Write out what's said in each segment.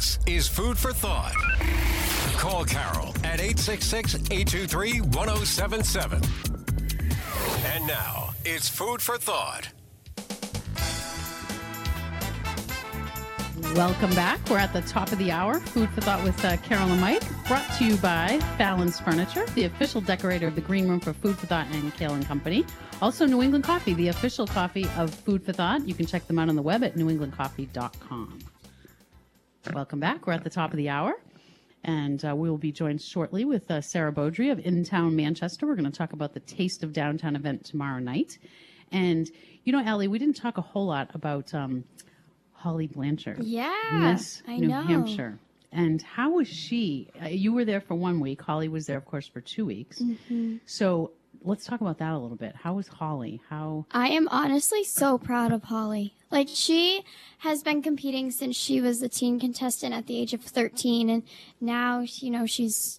This is Food for Thought. Call Carol at 866-823-1077. And now, it's Food for Thought. Welcome back. We're at the top of the hour. Food for Thought with Carol and Mike. Brought to you by Fallon's Furniture, the official decorator of the Green Room for Food for Thought and Kale and Company. Also, New England Coffee, the official coffee of Food for Thought. You can check them out on the web at newenglandcoffee.com. Welcome back. We're at the top of the hour. And we will be joined shortly with Sarah Beaudry of In Town Manchester. We're going to talk about the Taste of Downtown event tomorrow night. And, you know, Allie, we didn't talk a whole lot about Holly Blanchard. Yeah, Miss I New know. Hampshire. And how was she? You were there for 1 week. Holly was there, of course, for 2 weeks. Mm-hmm. So let's talk about that a little bit. How was Holly? I am honestly so proud of Holly. Like, she has been competing since she was a teen contestant at the age of 13. And now, you know, she's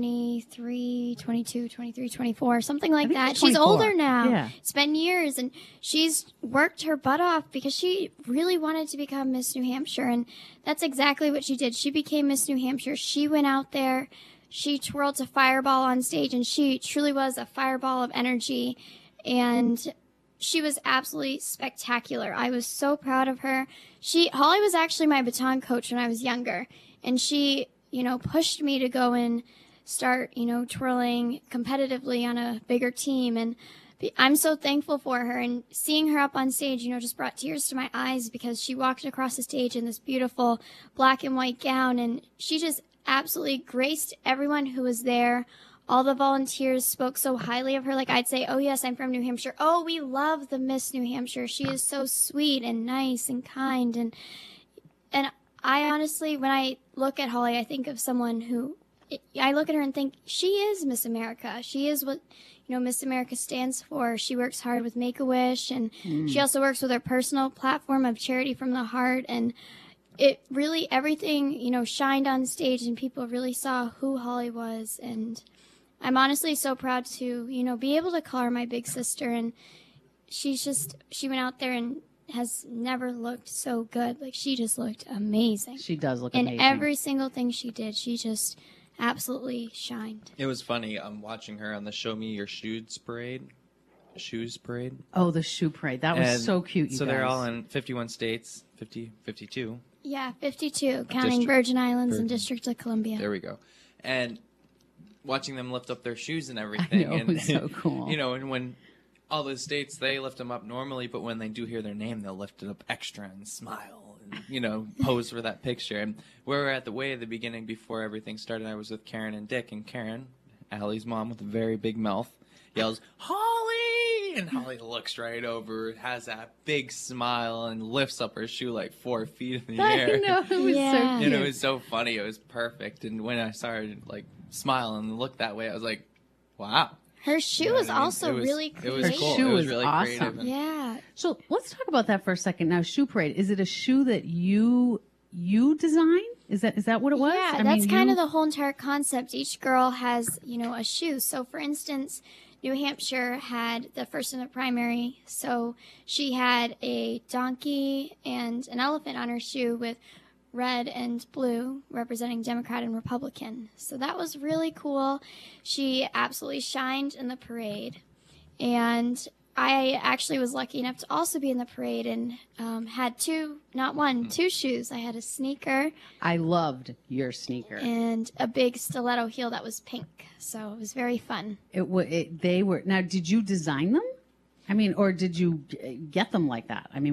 23, 22, 23, 24, something like that. She's older now. Yeah. It's been years. And she's worked her butt off because she really wanted to become Miss New Hampshire. And that's exactly what she did. She became Miss New Hampshire. She went out there. She twirled a fireball on stage, and she truly was a fireball of energy. And she was absolutely spectacular. I was so proud of her. Holly was actually my baton coach when I was younger, and she, you know, pushed me to go and start, you know, twirling competitively on a bigger team. And I'm so thankful for her. And seeing her up on stage, you know, just brought tears to my eyes because she walked across the stage in this beautiful black and white gown, and she just absolutely graced everyone who was there. All the volunteers spoke so highly of her. Like, I'd say, oh, yes, I'm from New Hampshire. Oh, we love the Miss New Hampshire. She is so sweet and nice and kind. And I honestly, when I look at Holly, I think of someone who, I look at her and think, she is Miss America. She is what, you know, Miss America stands for. She works hard with Make-A-Wish, and she also works with her personal platform of Charity from the Heart. And it really, everything, you know, shined on stage, and people really saw who Holly was. And I'm honestly so proud to, you know, be able to call her my big sister. And she went out there and has never looked so good. Like, she just looked amazing. She does look amazing. And every single thing she did, she just absolutely shined. It was funny. I'm watching her on the Show Me Your Shoes parade. Oh, the shoe parade. That was so cute, you so guys. they're all in 51 states, 52. Yeah, 52, counting Virgin Islands and District of Columbia. There we go. And watching them lift up their shoes and everything. I know, it was so cool. You know, and when all those states, they lift them up normally, but when they do hear their name, they'll lift it up extra and smile and, you know, pose for that picture. And we were at the way at the beginning before everything started. I was with Karen and Dick, and Karen, Allie's mom with a very big mouth, yells, "Holly!" And Holly looks right over, has that big smile, and lifts up her shoe like 4 feet in the air. I know, it was so cute. And it was so funny. It was perfect. And when I saw her like smile and look that way, I was like, wow. Her shoe was also really It creative. was cool. shoe It was was really awesome. creative. And Yeah. So let's talk about that for a second. Now, shoe parade. Is it a shoe that you designed? Is that what it was? Yeah, that's kind of the whole entire concept. Each girl has, you know, a shoe. So, for instance, New Hampshire had the first in the primary, so she had a donkey and an elephant on her shoe with red and blue representing Democrat and Republican. So that was really cool. She absolutely shined in the parade. And I actually was lucky enough to also be in the parade and had two shoes. I had a sneaker. I loved your sneaker. And a big stiletto heel that was pink. So it was very fun. They were. Now, did you design them? I mean, or did you get them like that? I mean,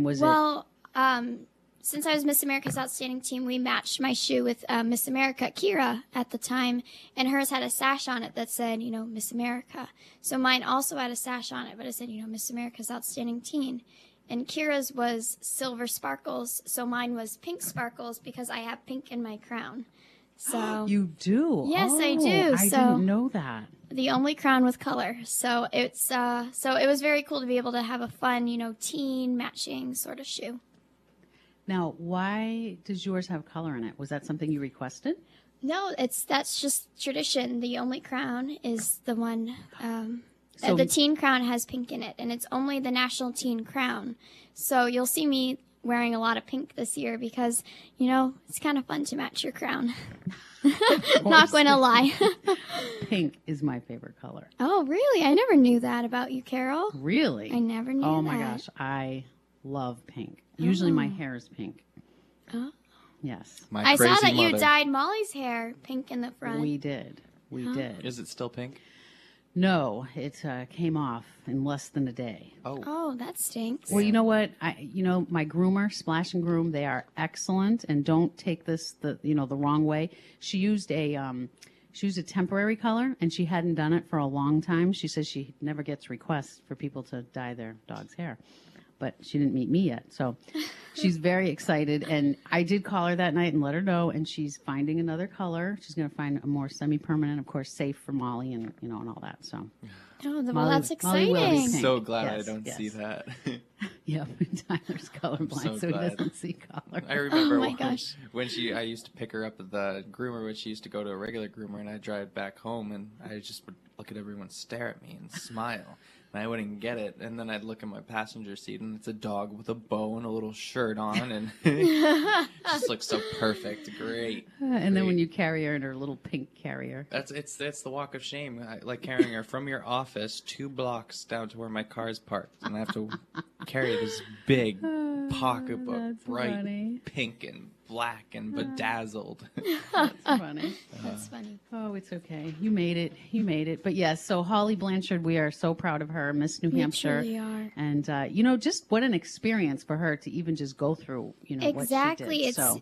Since I was Miss America's Outstanding Team, we matched my shoe with Miss America, Kira, at the time, and hers had a sash on it that said, you know, Miss America. So mine also had a sash on it, but it said, you know, Miss America's Outstanding Teen. And Kira's was silver sparkles, so mine was pink sparkles because I have pink in my crown. So you do? Yes, I do. I didn't know that. The only crown with color. So it's so it was very cool to be able to have a fun, you know, teen matching sort of shoe. Now, why does yours have color in it? Was that something you requested? No, that's just tradition. The only crown is the one. The teen crown has pink in it, and it's only the national teen crown. So you'll see me wearing a lot of pink this year because, it's kind of fun to match your crown. Not going to lie. Pink is my favorite color. Oh, really? I never knew that about you, Carol. Really? I never knew that. Oh my gosh, I love pink. Usually my hair is pink. Oh. Yes. I saw that you dyed Molly's hair pink in the front. We did. We did. Is it still pink? No, it came off in less than a day. Oh, that stinks. Well, you know what? My groomer, Splash and Groom, they are excellent, and don't take this the wrong way. She used a temporary color, and she hadn't done it for a long time. She says she never gets requests for people to dye their dog's hair, but she didn't meet me yet, so she's very excited. And I did call her that night and let her know, and she's finding another color. She's going to find a more semi-permanent, of course, safe for Molly, and and all that. So, well, that's exciting. I'm so glad I don't see that. Yeah, Tyler's colorblind, so he doesn't see color. I remember when I used to pick her up at the groomer when she used to go to a regular groomer, and I'd drive back home, and I just would look at everyone stare at me and smile. And I wouldn't get it, and then I'd look in my passenger seat, and it's a dog with a bow and a little shirt on, and it just looks so perfect, great. And then when you carry her in her little pink carrier, that's the walk of shame. I like carrying her from your office 2 blocks down to where my car's parked, and I have to carry this big pocketbook, bright pink and black and bedazzled. That's funny. That's funny. Oh, it's okay. You made it. But yes, so Holly Blanchard, we are so proud of her, Miss New Hampshire. We truly are. And, just what an experience for her to even just go through, exactly. what she did.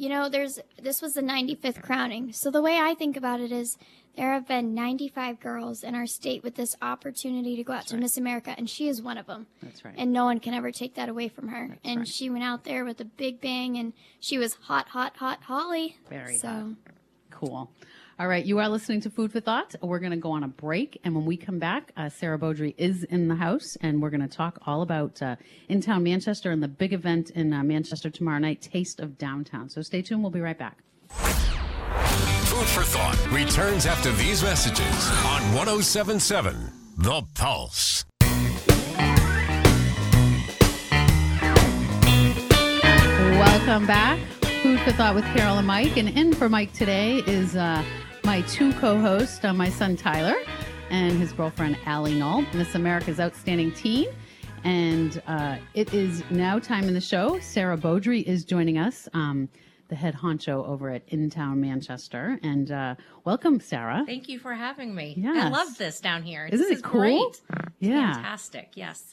This was the 95th crowning. So the way I think about it is there have been 95 girls in our state with this opportunity to go out to Miss America, and she is one of them. That's right. And no one can ever take that away from her. That's right. She went out there with a big bang, and she was hot, hot, hot Holly. Very hot. Cool. All right, you are listening to Food for Thought. We're going to go on a break, and when we come back, Sarah Beaudry is in the house, and we're going to talk all about In Town Manchester and the big event in Manchester tomorrow night, Taste of Downtown. So stay tuned. We'll be right back. Food for Thought returns after these messages on 107.7 The Pulse. Welcome back. Food for Thought with Carol and Mike. And in for Mike today is my 2 co-hosts, my son Tyler and his girlfriend Allie Knoll, Miss America's Outstanding Teen. And it is now time in the show. Sarah Beaudry is joining us, the head honcho over at In Town Manchester. And welcome, Sarah. Thank you for having me. Yes. I love this down here. Isn't this it is cool? Great. Yeah. Fantastic. Yes.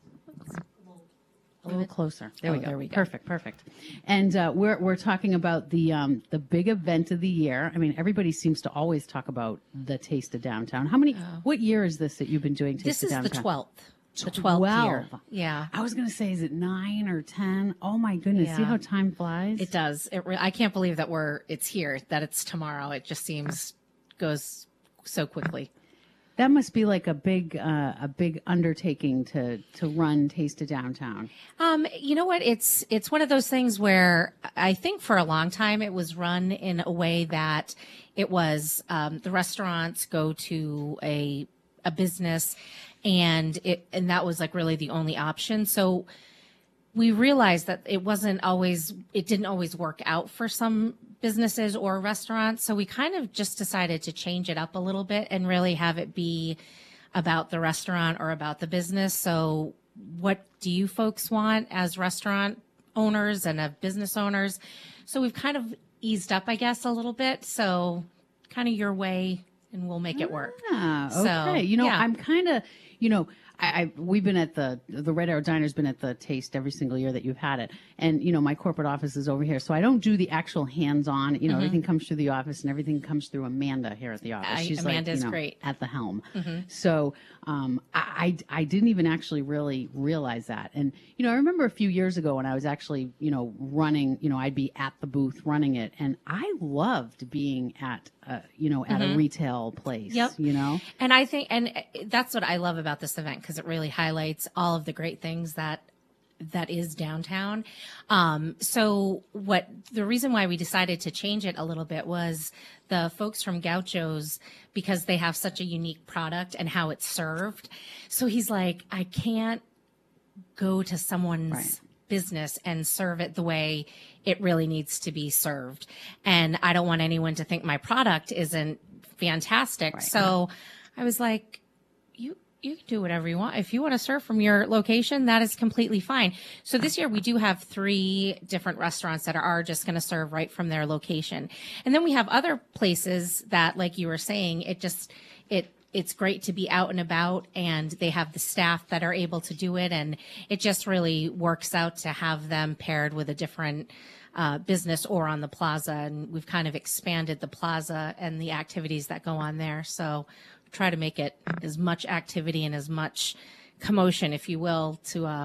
A little closer. There we go. There we go. Perfect. And we're talking about the big event of the year. I mean, everybody seems to always talk about the Taste of Downtown. What year is this that you've been doing Taste of Downtown? This is the 12th. The 12th year. Yeah. I was going to say, is it 9 or 10? Oh my goodness. Yeah. See how time flies? It does. I can't believe that it's here, that it's tomorrow. It just goes so quickly. That must be like a big undertaking to run Taste of Downtown. You know what? It's one of those things where I think for a long time it was run in a way that it was the restaurants go to a business, and that was like really the only option. So we realized that it didn't always work out for some businesses or restaurants. So we kind of just decided to change it up a little bit and really have it be about the restaurant or about the business. So what do you folks want as restaurant owners and business owners? So we've kind of eased up, I guess, a little bit. So kind of your way, and we'll make it work. Okay. So, I'm kind of, we've been at the Red Arrow Diner's been at the Taste every single year that you've had it. And, my corporate office is over here. So I don't do the actual hands-on, everything comes through the office and everything comes through Amanda here at the office. She's Amanda's great. At the helm. So I didn't even actually really realize that. And, I remember a few years ago when I was actually, running, I'd be at the booth running it. And I loved being at, at a retail place, Yep. And I think, and that's what I love about this event, because it really highlights all of the great things that is downtown. So the reason why we decided to change it a little bit was the folks from Gaucho's, because they have such a unique product and how it's served. So he's like, I can't go to someone's business and serve it the way it really needs to be served. And I don't want anyone to think my product isn't fantastic. Right. So I was like, you can do whatever you want. If you want to serve from your location, that is completely fine. So this year we do have 3 different restaurants that are just going to serve right from their location. And then we have other places that, like you were saying, it's great to be out and about, and they have the staff that are able to do it. And it just really works out to have them paired with a different business or on the plaza. And we've kind of expanded the plaza and the activities that go on there. So try to make it as much activity and as much commotion, if you will,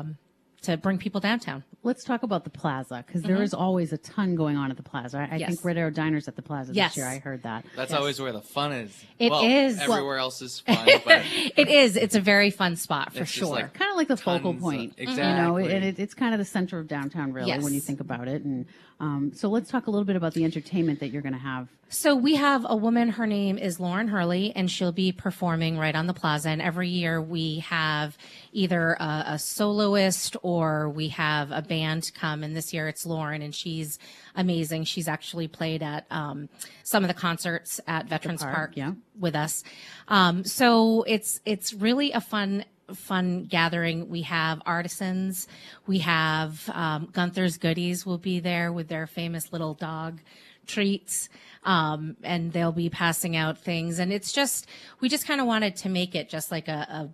to bring people downtown. Let's talk about the plaza, because there is always a ton going on at the plaza. I Yes. think Red Arrow Diner's at the plaza Yes. this year. I heard that. That's always where the fun is. It Well, is. Everywhere else is fun, but It is. It's a very fun spot for It's just sure. like Kind of like the focal tons of- point, exactly. you know, and it's kind of the center of downtown, really, when you Yes. think about it. And so let's talk a little bit about the entertainment that you're going to have. So we have a woman, her name is Lauren Hurley, and she'll be performing right on the plaza. And every year we have either a soloist or we have a band come. And this year it's Lauren, and she's amazing. She's actually played at some of the concerts at Veterans Park yeah. with us. So it's really a fun gathering. We have artisans. We have Gunther's Goodies will be there with their famous little dog treats. And they'll be passing out things. And it's just, we just kind of wanted to make it just like a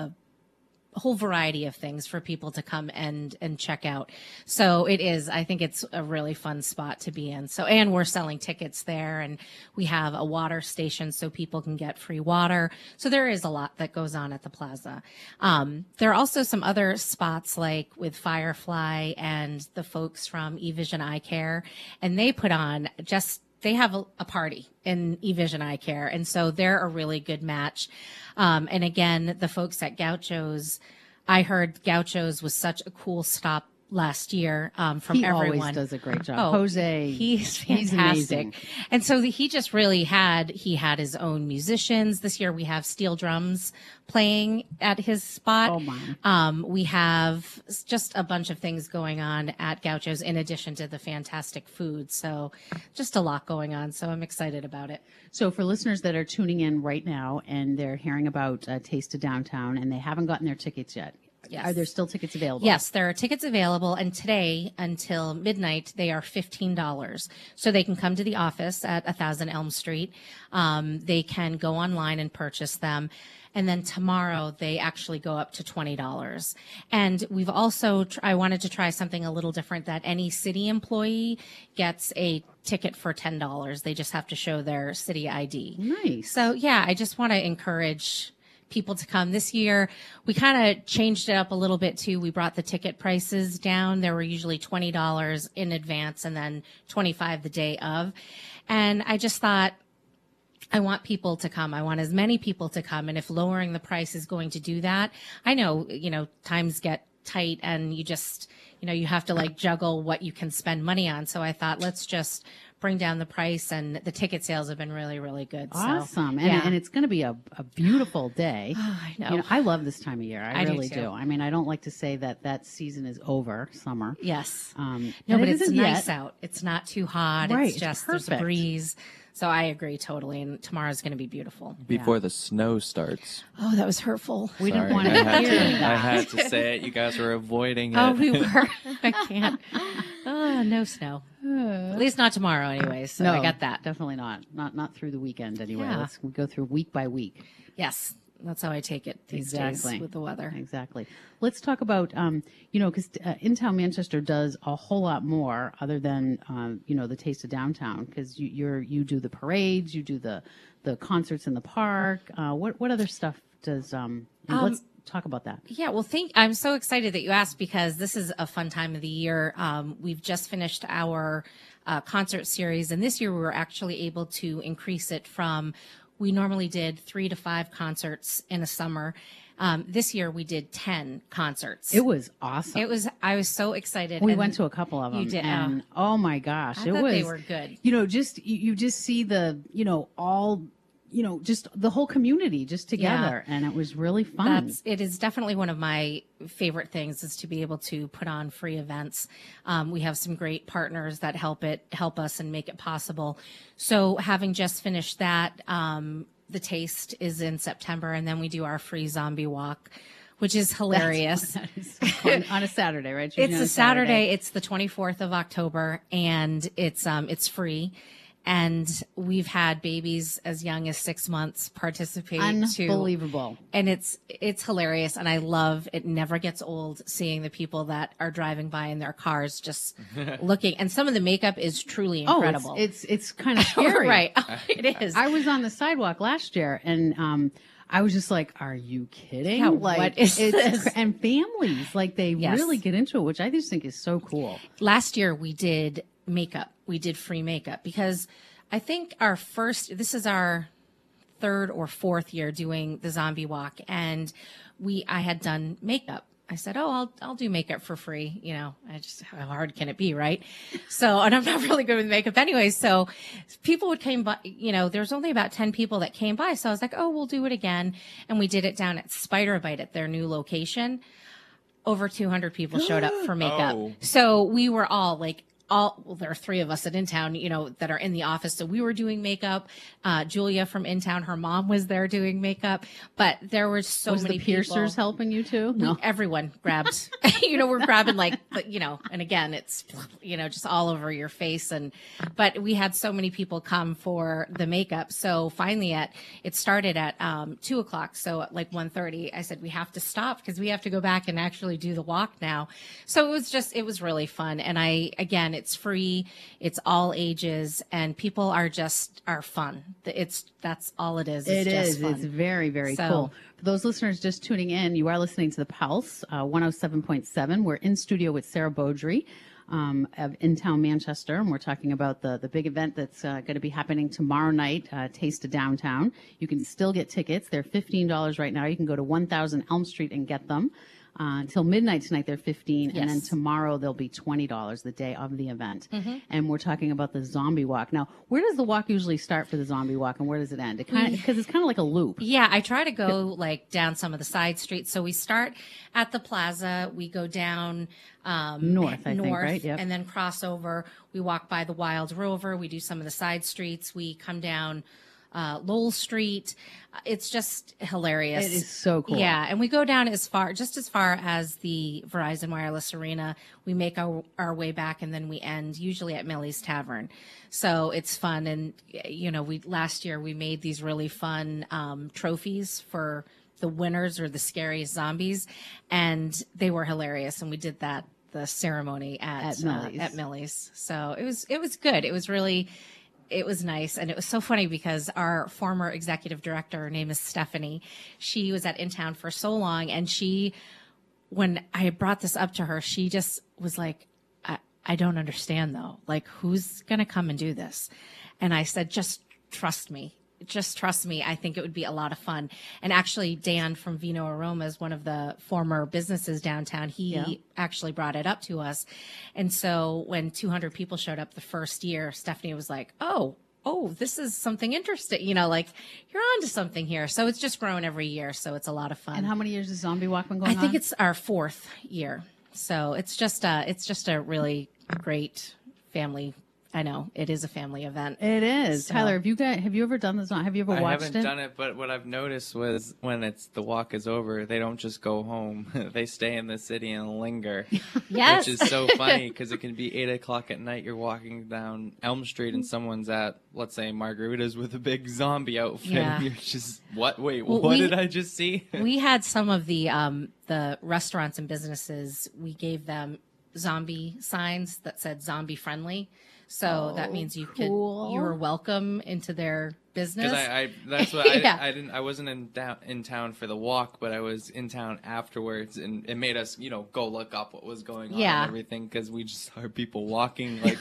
whole variety of things for people to come and check out. So it is, I think it's a really fun spot to be in. So, and we're selling tickets there, and we have a water station so people can get free water. So there is a lot that goes on at the plaza. There are also some other spots like with Firefly and the folks from eVision Eye Care, and they put on they have a party in eVision Eye Care. And so they're a really good match. And again, the folks at Gaucho's, I heard Gaucho's was such a cool stop last year from He everyone. always does a great job. Oh, Jose, he's he's amazing. fantastic. And so he just really had his own musicians. This year we have steel drums playing at his spot. Oh, my. We have just a bunch of things going on at Gaucho's in addition to the fantastic food. So just a lot going on. So I'm excited about it. So for listeners that are tuning in right now and they're hearing about Taste of Downtown and they haven't gotten their tickets yet, Yes. are there still tickets available? Yes, there are tickets available, and today until midnight they are $15. So they can come to the office at 1000 Elm Street. They can go online and purchase them. And then tomorrow they actually go up to $20. And we've also, I wanted to try something a little different, that any city employee gets a ticket for $10. They just have to show their city ID. Nice. So yeah, I just want to encourage people to come. This year, we kind of changed it up a little bit too. We brought the ticket prices down. There were usually $20 in advance and then $25 the day of. And I just thought, I want people to come. I want as many people to come. And if lowering the price is going to do that, I know, times get tight and you have to like juggle what you can spend money on. So I thought, let's just bring down the price, and the ticket sales have been really, really good. Awesome. So, And it's going to be a beautiful day. I know. I love this time of year. I do really too. do. I mean, I don't like to say that season is over, summer. Yes. No, and but it it's isn't nice yet. out. It's not too hot. Right, It's it's just, there's a perfect. breeze. So I agree totally. And tomorrow's going to be beautiful. before the snow starts. Oh, that was hurtful. We didn't Sorry, want I to had hear to, that. I had to say it. You guys were avoiding it. Oh, we were. I can't. Oh, no snow. At least not tomorrow anyway. So I got that. Definitely not. Not through the weekend anyway. Yeah. We go through week by week. Yes. That's how I take it these Exactly. days with the weather. Exactly. Let's talk about, because In Town Manchester does a whole lot more other than, the Taste of Downtown, because you do the parades, you do the concerts in the park. What other stuff does, let's talk about that. Yeah, well, I'm so excited that you asked, because this is a fun time of the year. We've just finished our concert series, and this year we were actually able to increase it from, we normally did 3 to 5 concerts in a summer. This year we did 10 concerts. It was awesome. I was so excited. We and went to a couple of them. You did, And oh my gosh, I it thought was. they were good. You just see the, all just the whole community just together. And it was really fun. It is definitely one of my favorite things is to be able to put on free events. We have some great partners that help us and make it possible. So having just finished that, the Taste is in September, and then we do our free zombie walk, which is hilarious. On a Saturday, right? It's a Saturday. It's the 24th of October, and it's free. And we've had babies as young as 6 months participate. Unbelievable. And it's hilarious. And I love it. Never gets old seeing the people that are driving by in their cars just looking. And some of the makeup is truly incredible. Oh, it's kind of scary. Right. It is. I was on the sidewalk last year and, I was just like, are you kidding? Yeah, like, what is this? And families, like they really get into it, which I just think is so cool. Last year we did makeup. We did free makeup because I think this is our third or fourth year doing the zombie walk. And I had done makeup. I said, I'll do makeup for free. How hard can it be? Right. So, and I'm not really good with makeup anyway. So people would come by, there's only about 10 people that came by. So I was like, we'll do it again. And we did it down at Spider Bite at their new location. Over 200 people showed up for makeup. Oh. So we were all like, there are three of us at InTown, that are in the office. So we were doing makeup. Julia from InTown, her mom was there doing makeup, but there were so many the piercers people. helping you too? No. Everyone grabbed, we're grabbing and again, it's, just all over your face. But we had so many people come for the makeup. So finally it started at 2:00. So at 1:30, I said, we have to stop because we have to go back and actually do the walk now. So it was really fun. And it's free, it's all ages, and people are fun. That's all it is. It just is. Fun. It's very, very cool. For those listeners just tuning in, you are listening to The Pulse, 107.7. We're in studio with Sarah Beaudry of InTown Manchester, and we're talking about the big event that's going to be happening tomorrow night, Taste of Downtown. You can still get tickets. They're $15 right now. You can go to 1000 Elm Street and get them. Until midnight tonight, they're $15, and then tomorrow they'll be $20, the day of the event. Mm-hmm. And we're talking about the zombie walk. Now, where does the walk usually start for the zombie walk, and where does it end? Because it's kind of like a loop. Yeah, I try to go down some of the side streets. So we start at the plaza, we go down north, I think, right? Yep. And then cross over. We walk by the Wild Rover. We do some of the side streets. We come down Lowell Street. It's just hilarious. It is so cool. Yeah, and we go down as far as the Verizon Wireless Arena. We make our way back, and then we end usually at Millie's Tavern. So it's fun, and last year we made these really fun trophies for the winners or the scariest zombies, and they were hilarious. And we did the ceremony at Millie's. So it was good. It was nice. And it was so funny because our former executive director, her name is Stephanie, she was at InTown for so long. And when I brought this up to her, she just was like, I don't understand though. Like, who's going to come and do this? And I said, just trust me. Just trust me. I think it would be a lot of fun. And actually, Dan from Vino Aromas, one of the former businesses downtown, he actually brought it up to us. And so when 200 people showed up the first year, Stephanie was like, oh, this is something interesting. You're on to something here. So it's just growing every year. So it's a lot of fun. And how many years has Zombie Walk been going on? I think it's our 4th year. So it's just a really great family. I know it is a family event. It is. So. Tyler, have you ever done this? Have you ever watched it? I haven't done it, but what I've noticed was when the walk is over, they don't just go home. They stay in the city and linger. Yes. Which is so funny because it can be 8:00 at night. You're walking down Elm Street and someone's at, let's say, Margarita's with a big zombie outfit. Yeah. You're just, what? Wait, what did I just see? We had some of the restaurants and businesses, we gave them zombie signs that said zombie friendly. So that means you were welcome into their business. That's what I wasn't in town for the walk, but I was in town afterwards, and it made us, go look up what was going on and everything, because we just saw people walking at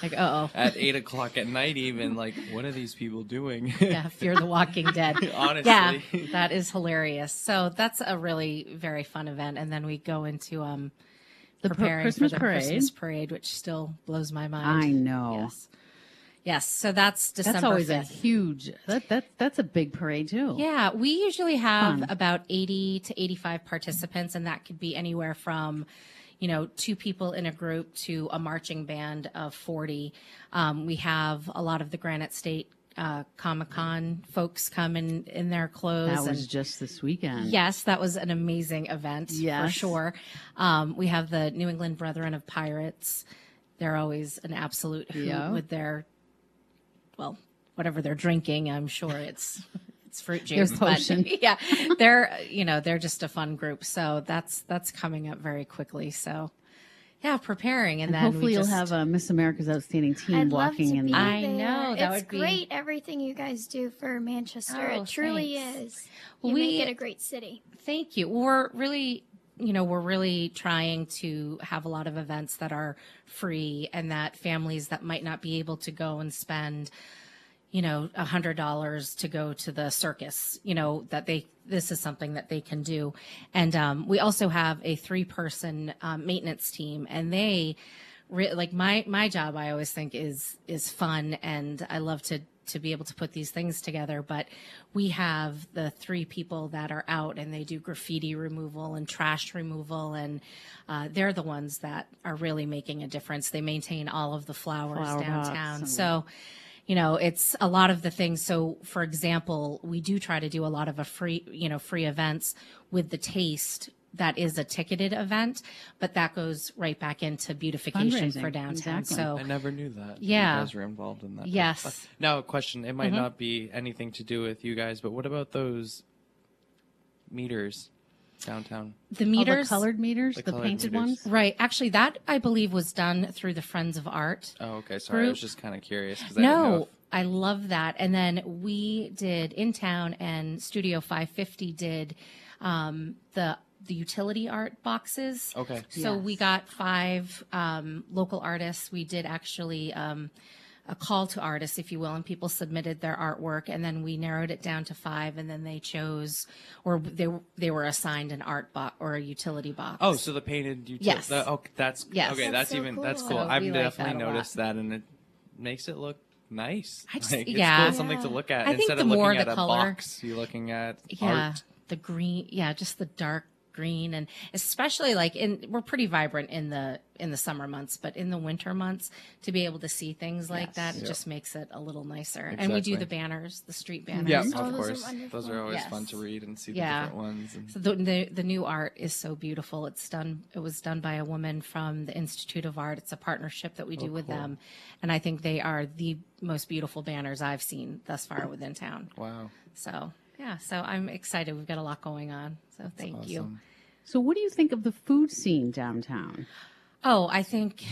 8:00 at night, even what are these people doing? Yeah, Fear the Walking Dead. Honestly, yeah, that is hilarious. So that's a really very fun event, and then we go into preparing Christmas for the parade. Christmas parade, which still blows my mind. I know. Yes. Yes, so that's December That's always 5th. a huge. That's a big parade too. Yeah, we usually have Fun. about 80 to 85 participants, and that could be anywhere from, 2 people in a group to a marching band of 40. We have a lot of the Granite State Comic-Con folks come in their clothes. That was just this weekend. Yes, that was an amazing event for Yes. sure. We have the New England Brethren of Pirates. They're always an absolute hoot Yeah. with their, whatever they're drinking. I'm sure it's fruit Their juice. but potion. yeah, they're just a fun group. So that's coming up very quickly. So yeah, preparing, and then Hopefully we you'll just, have Miss America's Outstanding Team I'd love walking to in be the. I there. know, that it's would be- great. Everything you guys do for Manchester, Oh, it truly thanks. is. You We- make it a great city. Thank you. We're really trying to have a lot of events that are free, and that families that might not be able to go and spend, $100 to go to the circus, this is something that they can do. And we also have a 3-person maintenance team, and they like my job, I always think is fun, and I love to be able to put these things together. But we have the 3 people that are out, and they do graffiti removal and trash removal, and they're the ones that are really making a difference. They maintain all of the flowers Flower downtown. pots. So, it's a lot of the things. So, for example, we do try to do a lot of free events with the Taste. That is a ticketed event, but that goes right back into beautification Fundraising, for downtown. exactly. So, I never knew that. Yeah. You guys were involved in that. Yes. Now, a question. It might not be anything to do with you guys, but what about those meters downtown? the All meters, the colored meters, The the colored painted meters. ones. right? Actually, that I believe was done through the Friends of Art. Oh, okay. Sorry. I Group. was just kind of curious. 'Cause I didn't know No, if- I love that. And then we did in town, and Studio 550 did the utility art boxes. Okay. So Yes. we got 5 local artists. We did actually a call to artists, if you will, and people submitted their artwork, and then we narrowed it down to 5, and then they chose, or they were assigned an art box or a utility box. Oh, so the painted utility. Yes. That's Yes. okay. That's That's so even that's cool. cool. So I've we like definitely that a lot. noticed that, and it makes it look nice. I just- It's yeah. cool, something to look at I think instead the of more looking the at color- a box. You're looking at Yeah, art. the green. Yeah, just the dark green, and especially like we're pretty vibrant in the summer months, but in the winter months, to be able to see things like Yes. that, it Yeah. just makes it a little nicer. And we do Exactly. the banners, the street banners. Yeah, Oh, of those are course. wonderful. Those are always Yes. fun to read and see the Yeah. different ones. And So the new art is so beautiful. It was done by a woman from the Institute of Art. It's a partnership that we do with them, and I think they are the most beautiful banners I've seen thus far within town. wow. So yeah, so I'm excited. We've got a lot going on. So thank you. Awesome. So, what do you think of the food scene downtown? Oh, I think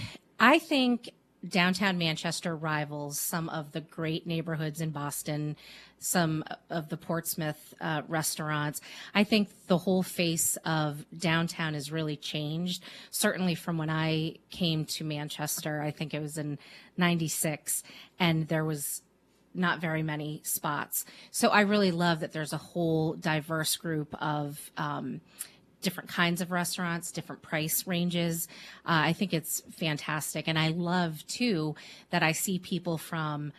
downtown Manchester rivals some of the great neighborhoods in Boston, some of the Portsmouth restaurants. I think the whole face of downtown has really changed. Certainly from when I came to Manchester, I think it was in '96, and there was not very many spots. So I really love that there's a whole diverse group of different kinds of restaurants, different price ranges. I think it's fantastic. And I love too that I see people from,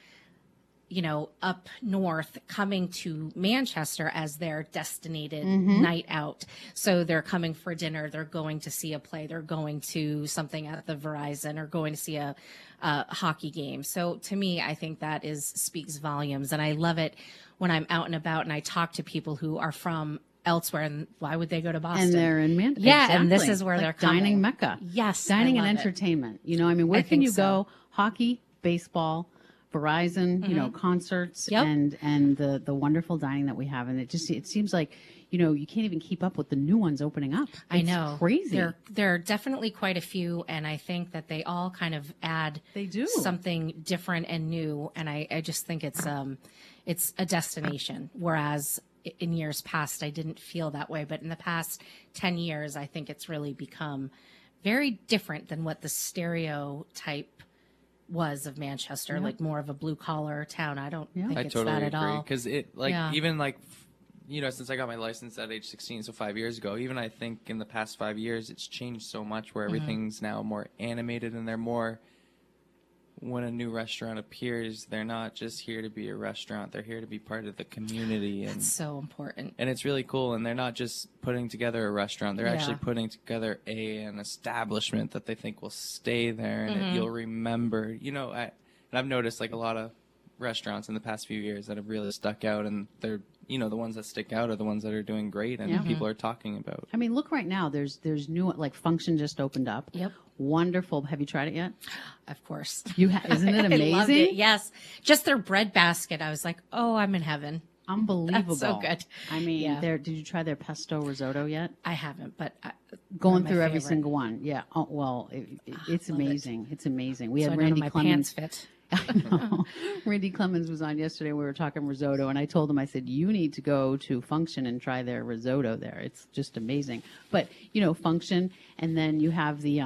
up north coming to Manchester as their destinated night out. So they're coming for dinner. They're going to see a play. They're going to something at the Verizon, or going to see a hockey game. So to me, I think that speaks volumes. And I love it when I'm out and about and I talk to people who are from elsewhere, and why would they go to Boston? And they're in Manchester. Yeah, and this is where they're coming. dining mecca. Yes, dining I and love it. entertainment. Where I can think you so. go? Hockey, baseball, Verizon. Concerts, Yep. and the wonderful dining that we have, and it seems like you can't even keep up with the new ones opening up. I It's know. crazy. There are definitely quite a few, and I think that they all kind of add They do. something different and new, and I just think it's a destination. Whereas in years past, I didn't feel that way, but in the past 10 years, I think it's really become very different than what the stereotype was of Manchester, like more of a blue collar town. I don't think I it's totally that at agree all. because Yeah. even since I got my license at age 16, so 5 years ago, even I think in the past 5 years it's changed so much where everything's now more animated and they're more when a new restaurant appears, they're not just here to be a restaurant. They're here to be part of the community. And It's so important. and it's really cool. And they're not just putting together a restaurant. They're Yeah. actually putting together an establishment that they think will stay there and that you'll remember. You know, and I've noticed like a lot of restaurants in the past few years that have really stuck out, and they're, you know, the ones that stick out are the ones that are doing great and people are talking about. I mean, look right now. There's new, like, Function just opened up. Yep. Wonderful. Have you tried it yet? Of course. Isn't it amazing? I loved it. Yes. Just their bread basket. I was like, oh, I'm in heaven. Unbelievable. That's so good. I mean, Yeah. did you try their pesto risotto yet? I haven't, but Going one of my through every favorite. single one. Yeah. Oh, well, it's love it. amazing. It's amazing. We So had none of Randy my Clemens. pants fit. I know. Randy Clemens was on yesterday. We were talking risotto, and I told him, I said, you need to go to Function and try their risotto there. It's just amazing. But, you know, Function, and then you have the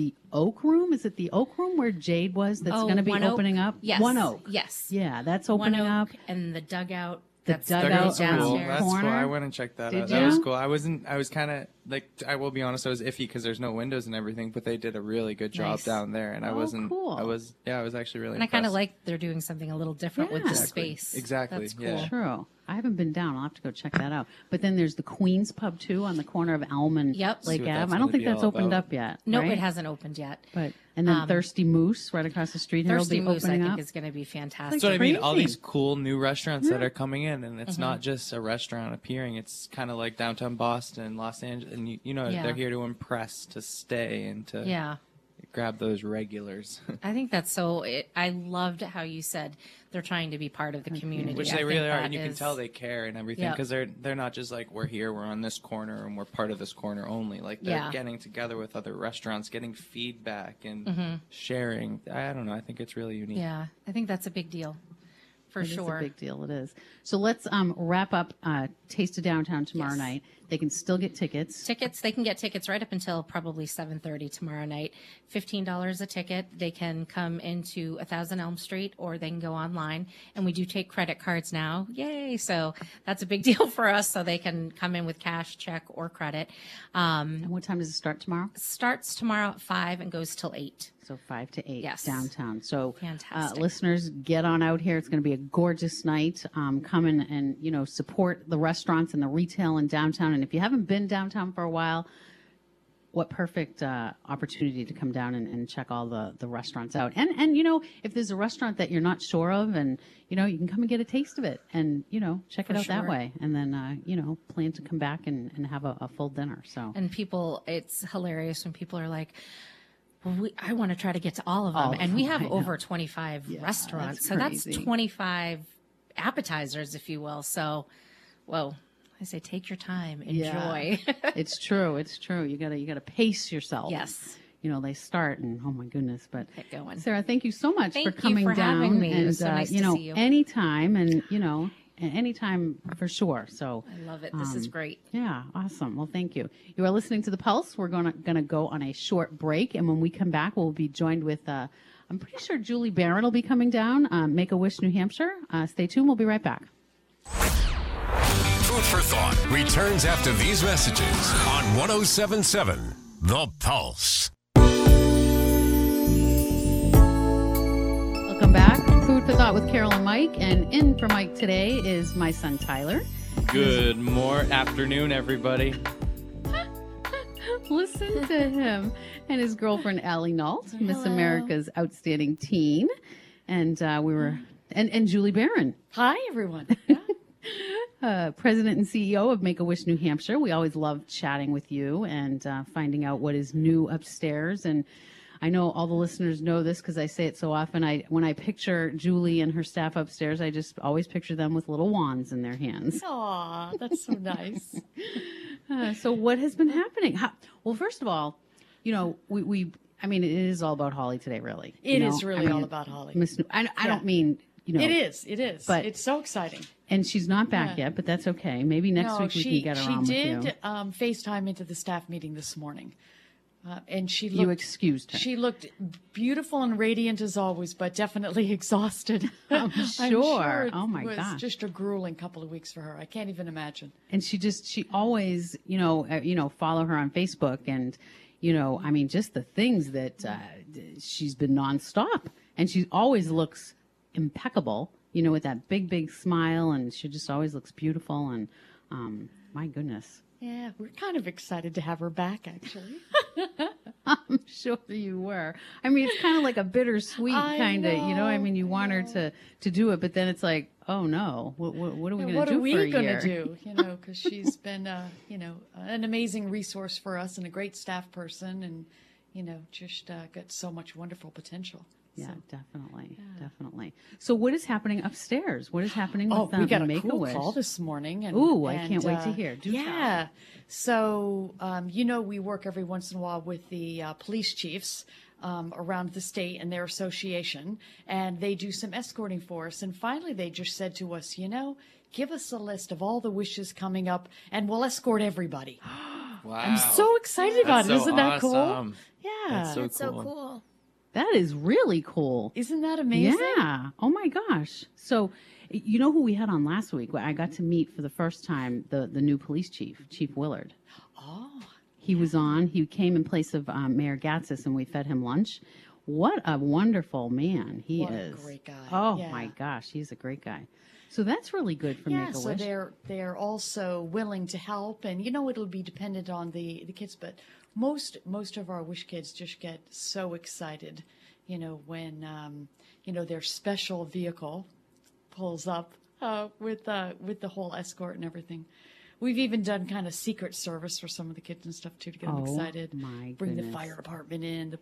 Oak Room. Is it the Oak Room where Jade was that's going to be One Oak? opening up? Yes. One Oak. Yes. Yeah, that's One opening up. Oak and the dugout. The That's dugout That's around cool. the downstairs. That's cool. corner. I went and checked that Did out. That was you? cool. I was kind of like, I will be honest, I was iffy because there's no windows and everything, but they did a really good job Nice. down there, and I Oh, wasn't. cool. I was actually really. And I kind of impressed. like they're doing something a little different with the Yeah. space. Exactly. That's cool. Yeah. True. I haven't been down. I'll have to go check that out. But then there's the Queen's Pub, too, on the corner of Elm and Yep. Lake See what Ave. that's I don't gonna think be that's all opened about. up yet. Nope, right? it hasn't opened yet. But and then Thirsty Moose right across the street here Thirsty will be Moose, I opening think, up. is going to be fantastic. Like So I mean, all crazy. these cool new restaurants that are coming in, and it's not just a restaurant appearing. It's kind of like downtown Boston, Los Angeles, and you know Yeah. they're here to impress, to stay, and to Yeah. grab those regulars, I think that's so. I loved how you said they're trying to be part of the community. which I they think really are, that and you can is- tell they care and everything Yep. because they're not just like we're here, we're on this corner, and we're part of this corner only. Like they're Yeah. getting together with other restaurants, getting feedback and sharing. I don't know. I think it's really unique. Yeah, I think that's a big deal, for It is sure. a big deal. It is. So let's wrap up Taste of Downtown tomorrow Yes. night. They can still get tickets. Tickets, they can get tickets right up until probably 7:30 tomorrow night. $15 a ticket. They can come into 1000 Elm Street or they can go online. And we do take credit cards now. Yay. So that's a big deal for us. So they can come in with cash, check, or credit. And what time does it start tomorrow? Starts tomorrow at 5 and goes till 8. So 5 to 8 Yes. downtown. So Fantastic. listeners, get on out here. It's going to be a gorgeous night. Come in and, you know, support the restaurants and the retail in downtown. And if you haven't been downtown for a while, what perfect opportunity to come down and check all the restaurants out. And, you know, if there's a restaurant that you're not sure of and, you know, you can come and get a taste of it and, you know, check it For out that sure. way. And then, you know, plan to come back and have a full dinner. So And people, it's hilarious when people are like, well, I want to try to get to all of them. All of And we them, have I know. over 25 restaurants. that's So that's crazy. 25 appetizers, if you will. So, whoa, I say take your time, enjoy. it's true. It's true. You gotta pace yourself. Yes. You know, they start and oh my goodness. But Get going. Sarah, thank you so much Thank for you coming for down. having me. It And was so nice you to know, see you. anytime and you know, anytime for sure. So I love it. This is great. yeah, awesome. Well, thank you. You are listening to The Pulse. We're gonna go on a short break, and when we come back, we'll be joined with I'm pretty sure Julie Barron will be coming down. Make-A-Wish, New Hampshire. Stay tuned. We'll be right back. Food for Thought returns after these messages on 107.7 The Pulse. Welcome back. Food for Thought with Carol and Mike, and in for Mike today is my son Tyler. Good afternoon, everybody. Listen to him and his girlfriend Allie Nault, Miss America's Outstanding Teen, and we were and Julie Barron, Hi, everyone. President and CEO of Make-A-Wish New Hampshire. We always love chatting with you and finding out what is new upstairs. And I know all the listeners know this because I say it so often. When I picture Julie and her staff upstairs, I just always picture them with little wands in their hands. Aw, that's so nice. So what has been happening? Well, first of all, you know, I mean, it is all about Holly today, really. It You is know? really I mean, all about Holly. I don't mean, you know. It is. It is. But- it's so exciting. And she's not back Yeah. yet, but that's okay. Maybe next No, week we can get her on she with you. did FaceTime into the staff meeting this morning. And she You looked, excused her. she looked beautiful and radiant as always, but definitely exhausted. I'm sure. it Oh, my was gosh. just a grueling couple of weeks for her. I can't even imagine. And she always, follow her on Facebook and, I mean, just the things that she's been nonstop. and she always looks impeccable, with that big smile, and she just always looks beautiful. And my goodness. Yeah, we're kind of excited to have her back, actually. I'm sure you were. I mean, it's kind of like a bittersweet kind of, I mean, you want her to do it, but then it's like, oh no, what are we going to do for a year? What are we going to do? Because she's been, an amazing resource for us and a great staff person, and just got so much wonderful potential. Yeah, So, definitely. So what is happening upstairs? What is happening with we got a Make cool Wish? call this morning. And, Ooh, I can't wait to hear. Do tell. Yeah. So, we work every once in a while with the police chiefs around the state and their association, and they do some escorting for us. And finally, they just said to us, give us a list of all the wishes coming up, and we'll escort everybody. Wow. I'm so excited about it. That's so Isn't that cool? awesome. Yeah. That's So cool. That is really cool. Isn't that amazing? Yeah. Oh my gosh. So, you know who we had on last week? I got to meet for the first time the new police chief, Chief Willard. Oh. He was on. He came in place of Mayor Gatsis, and we fed him lunch. What a wonderful man he What a is. great guy. Oh Yeah. my gosh, he's a great guy. So that's really good for Yeah, Make a so Wish. they're also willing to help, and it'll be dependent on the kids, but most of our Wish kids just get so excited, when their special vehicle pulls up with the whole escort and everything. We've even done kind of secret service for some of the kids and stuff too to get them excited. My Bring the goodness. fire department in,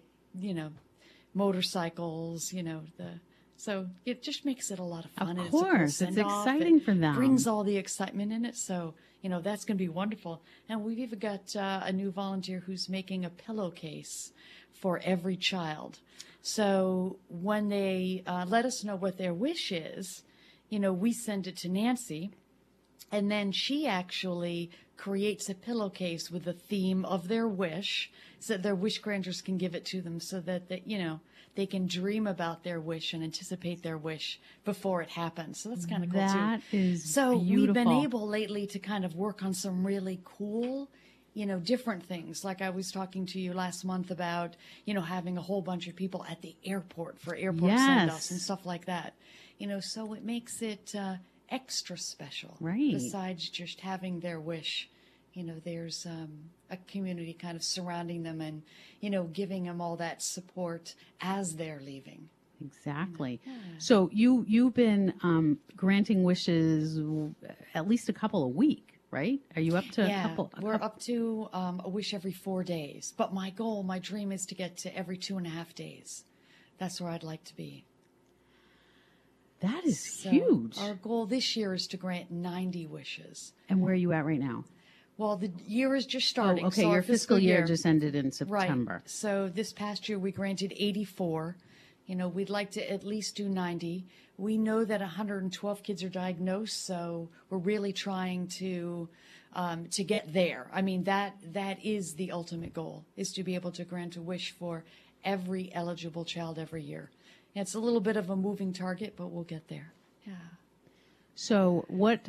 motorcycles, So it just makes it a lot of fun. Of and a cool course, it's send-off. exciting It for them. Brings all the excitement in it. So, that's going to be wonderful. And we've even got a new volunteer who's making a pillowcase for every child. So when they let us know what their wish is, we send it to Nancy. And then she actually creates a pillowcase with the theme of their wish so that their wish grantors can give it to them so that, they can dream about their wish and anticipate their wish before it happens. So that's kind of cool, too. That is So we've been beautiful. able lately to kind of work on some really cool, different things. Like I was talking to you last month about, having a whole bunch of people at the airport for airport send-offs and Yes. stuff like that. So it makes it extra special. Right. Besides just having their wish, there's a community kind of surrounding them and, giving them all that support as they're leaving. Exactly. So you've been granting wishes at least a couple a week, right? Are you up to a couple? We're up to a wish every 4 days. But my dream is to get to every 2.5 days. That's where I'd like to be. That is So huge. Our goal this year is to grant 90 wishes. And where are you at right now? Well, the year is just starting. Oh, okay. So our Your fiscal year just ended in September. Right. So this past year we granted 84. We'd like to at least do 90. We know that 112 kids are diagnosed, so we're really trying to get there. I mean, that is the ultimate goal, is to be able to grant a wish for every eligible child every year. It's a little bit of a moving target, but we'll get there. Yeah. So what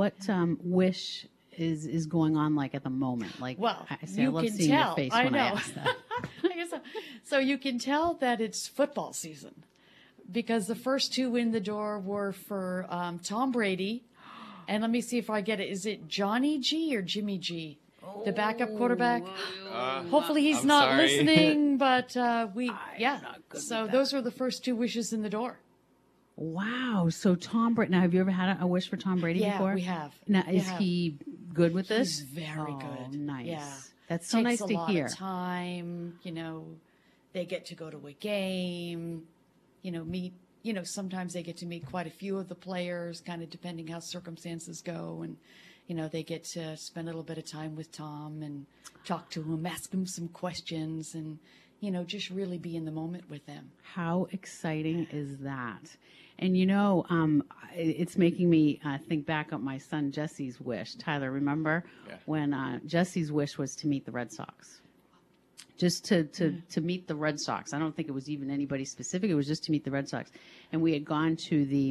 wish is going on like at the moment? Like, Well, I you love can seeing tell. your face I when I know. ask that. I guess so you can tell that it's football season because the first two in the door were for Tom Brady. And let me see if I get it. Is it Johnny G or Jimmy G? The backup quarterback. Hopefully he's I'm not sorry. listening, but So those were the first two wishes in the door. Wow. So Tom Brady. Now, have you ever had a wish for Tom Brady Yeah, before? we have. Now, We is have. he good with this? He's very Oh, good. Nice. Yeah. That's so nice Takes to a lot hear. of time, they get to go to a game, meet, sometimes they get to meet quite a few of the players, kind of depending how circumstances go. And, they get to spend a little bit of time with Tom and talk to him, ask him some questions and, just really be in the moment with them. How exciting is that? And it's making me think back on my son Jesse's wish. Tyler, remember when Jesse's wish was to meet the Red Sox? Just to meet the Red Sox. I don't think it was even anybody specific. It was just to meet the Red Sox. And we had gone to the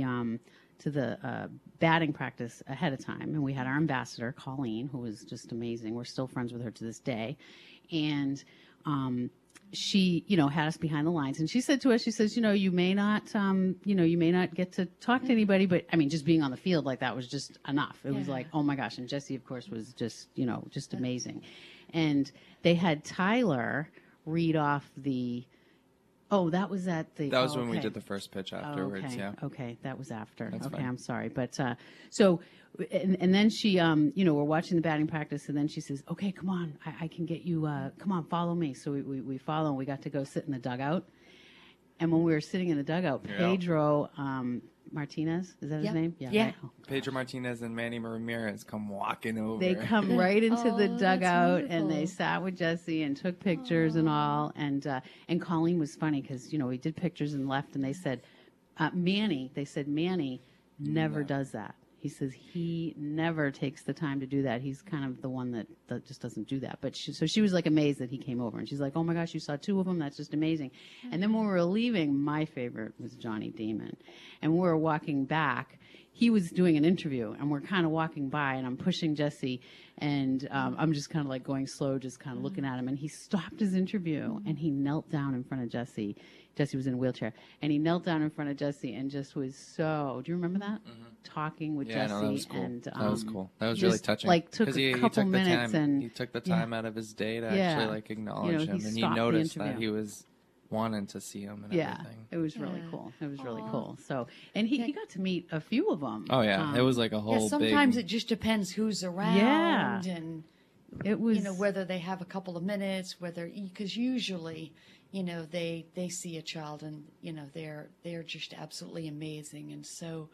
batting practice ahead of time, and we had our ambassador Colleen, who was just amazing. We're still friends with her to this day, and she, had us behind the lines, and she said to us, she says, you may not, you may not get to talk to anybody, but I mean, just being on the field like that was just enough. It was like, oh my gosh. And Jessie, of course, was just, just amazing. And they had Tyler read off that was at the. That was when we did the first pitch afterwards. Okay. Yeah. Okay, that was after. That's okay, fine. I'm sorry, but so, and then she, we're watching the batting practice, and then she says, "Okay, come on, I can get you. Come on, follow me." So we follow, and we got to go sit in the dugout. And when we were sitting in the dugout, Pedro Martinez, is that his name? Yeah. Right? Oh, Pedro Martinez and Manny Ramirez come walking over. they come right into the that's dugout, and they wonderful. sat with Jessie and took pictures and all. And Colleen was funny because we did pictures and left, and they said Manny never does that. He says he never takes the time to do that. He's kind of the one that just doesn't do that. But she was like amazed that he came over, and she's like, "Oh my gosh, you saw 2 of them? That's just amazing." And then when we were leaving, my favorite was Johnny Damon, and we were walking back. He was doing an interview, and we're kind of walking by, and I'm pushing Jessie, and I'm just kind of like going slow, just kind of looking at him. And he stopped his interview, and he knelt down in front of Jessie. Jessie was in a wheelchair, and he knelt down in front of Jessie and just was so. Do you remember that? Talking with Jessie. No, that was cool. And, that was cool. That was just, really touching. Like took 'Cause a couple minutes, and he took the time out of his day to Yeah. actually like acknowledge him, he and he stopped the noticed that interview. he was wanting to see him and yeah, everything. it was really cool. It was really cool. So, and he got to meet a few of them. Oh yeah, it was like a whole. sometimes big... it just depends who's around and it was whether they have a couple of minutes, because usually they see a child and they're just absolutely amazing, and so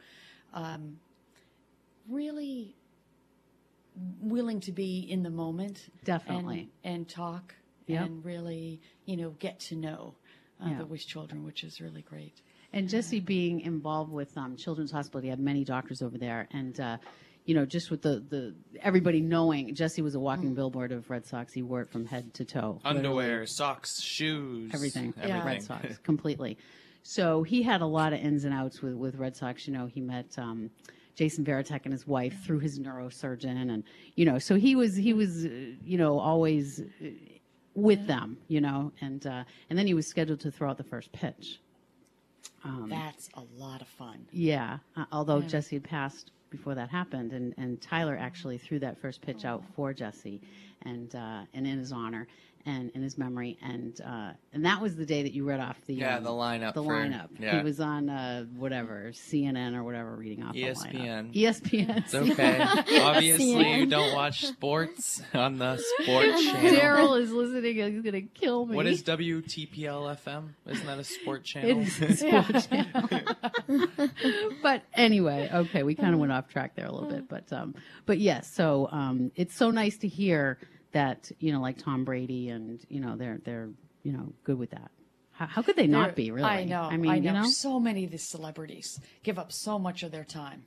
really willing to be in the moment, Definitely. and talk Yep. and really get to know the Wish children, which is really great. And Jessie being involved with Children's Hospital, he had many doctors over there, and just with the everybody knowing Jessie was a walking billboard of Red Sox. He wore it from head to toe, underwear, socks, shoes, everything. Yeah. Red Sox completely. So he had a lot of ins and outs with Red Sox. He met Jason Veritek and his wife through his neurosurgeon, and so he was always with them, and then he was scheduled to throw out the first pitch. That's a lot of fun. Yeah, although Jessie had passed before that happened, and Tyler actually threw that first pitch out for Jessie, and in his honor and in his memory, and that was the day that you read off the the lineup. The lineup. Yeah. He was on whatever CNN or whatever reading off ESPN. the lineup. ESPN. It's okay. Obviously, you don't watch sports on the sports channel. Daryl is listening. He's gonna kill me. What is WTPL FM? Isn't that a sport channel? It's a sport channel. But anyway, okay, we kind of went off track there a little bit, but yes. So it's so nice to hear that like Tom Brady and they're good with that. How could they not be, really? I know. I mean, so many of these celebrities give up so much of their time.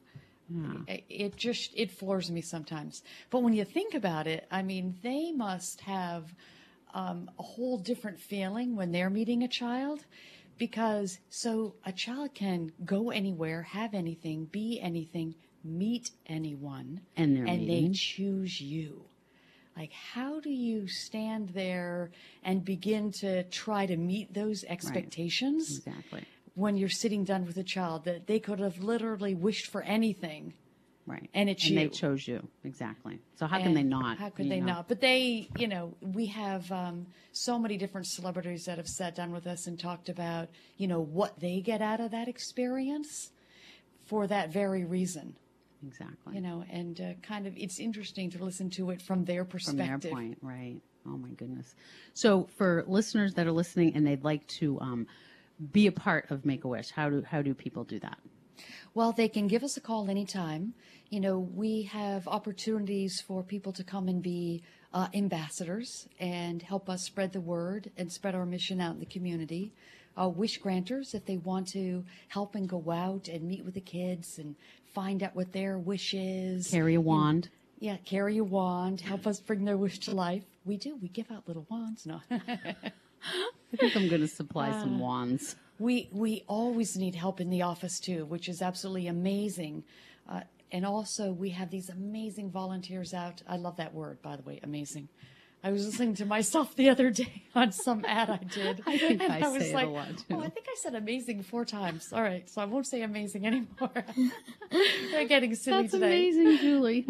It floors me sometimes. But when you think about it, I mean, they must have a whole different feeling when they're meeting a child, because so a child can go anywhere, have anything, be anything, meet anyone, And they're they meeting. choose you. Like, how do you stand there and begin to try to meet those expectations Exactly. when you're sitting down with a child that they could have literally wished for anything? Right. And it's they you. chose you. Exactly. So how can they not? How could they not? But they, we have so many different celebrities that have sat down with us and talked about, what they get out of that experience for that very reason. Exactly. And kind of, it's interesting to listen to it from their perspective. From their point, right. Oh, my goodness. So for listeners that are listening and they'd like to be a part of Make-A-Wish, how do people do that? Well, they can give us a call anytime. We have opportunities for people to come and be ambassadors and help us spread the word and spread our mission out in the community. Wish granters, if they want to help and go out and meet with the kids and find out what their wish is. Carry a wand. Yeah, carry a wand, help us bring their wish to life. We do. We give out little wands. No. I think I'm going to supply some wands. We always need help in the office, too, which is absolutely amazing. And also, we have these amazing volunteers out. I love that word, by the way, amazing. I was listening to myself the other day on some ad I did. I think and I was say it like, a lot, too. oh, I think I said amazing 4 times. All right, so I won't say amazing anymore. They're getting silly That's today. amazing, Julie.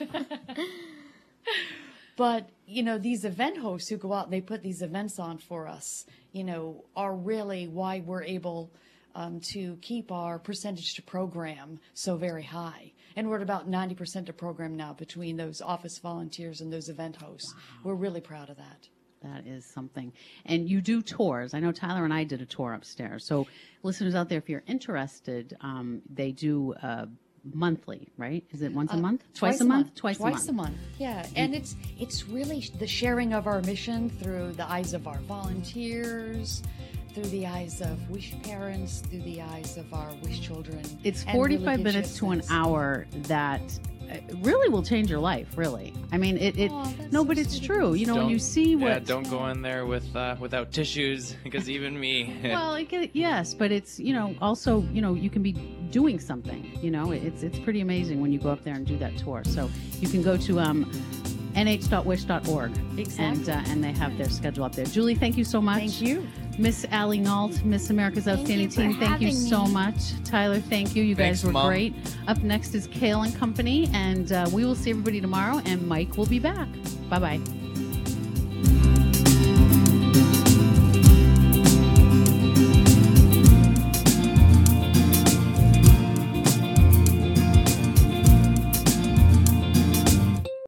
But, you know, these event hosts who go out and they put these events on for us, you know, are really why we're able to keep our percentage to program so very high. And we're at about 90% to program now between those office volunteers and those event hosts. Wow. We're really proud of that. That is something. And you do tours. I know Tyler and I did a tour upstairs. So listeners out there, if you're interested, they do monthly, right? Is it once a month? Twice a month? Twice a month. Yeah. And it's really the sharing of our mission through the eyes of our volunteers, through the eyes of Wish parents, through the eyes of our Wish children. It's 45 minutes to an hour that really will change your life, really. I mean, but it's true. You know, when you see what... Yeah, don't go in there without tissues, because even me... Well, yes, but it's, you know, also, you know, you can be doing something, you know. It's pretty amazing when you go up there and do that tour. So you can go to nh.wish.org. Exactly. And they have their schedule up there. Julie, thank you so much. Thank you. Miss Allie Nault, Miss America's Outstanding Teen, thank you so much. Tyler, thank you. You guys were great. Up next is Kale and Company, and we will see everybody tomorrow, and Mike will be back. Bye-bye.